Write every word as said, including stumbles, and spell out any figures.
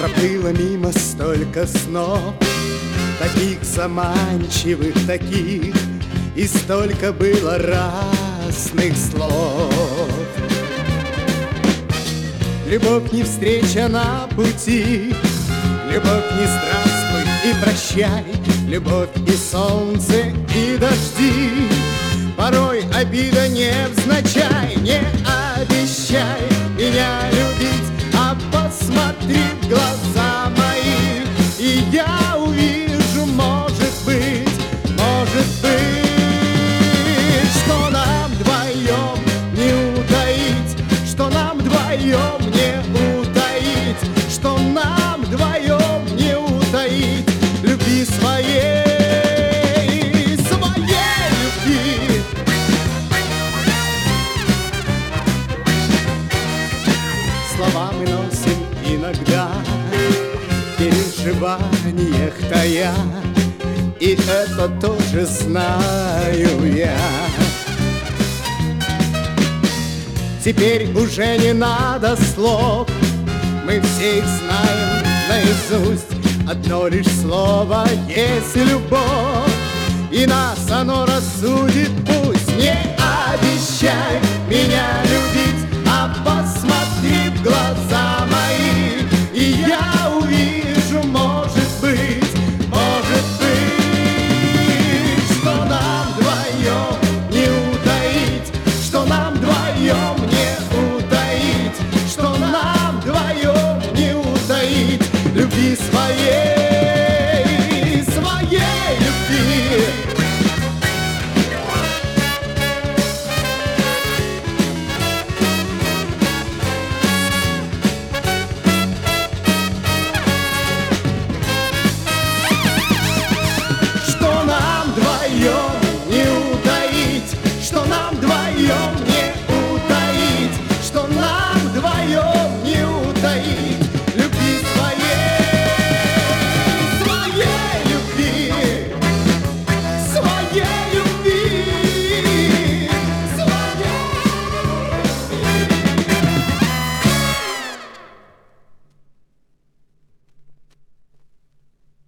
Проплыло мимо столько снов, таких заманчивых, таких, и столько было разных слов. Любовь не встреча на пути, любовь не здравствуй и прощай, любовь и солнце, и дожди. Порой обида невзначай, не обещай меня любить, а посмотри в глаза мои, и я увижу, может быть, может быть, что нам вдвоем не утаить, что нам вдвоем не утаить, что нам вдвоем не утаить любви своей. Слова мы носим иногда в переживаниях тая, и это тоже знаю я. Теперь уже не надо слов, мы все их знаем наизусть. Одно лишь слово есть любовь, и нас оно рассудит. Пусть не обещай меня любить, а посмотри в глаза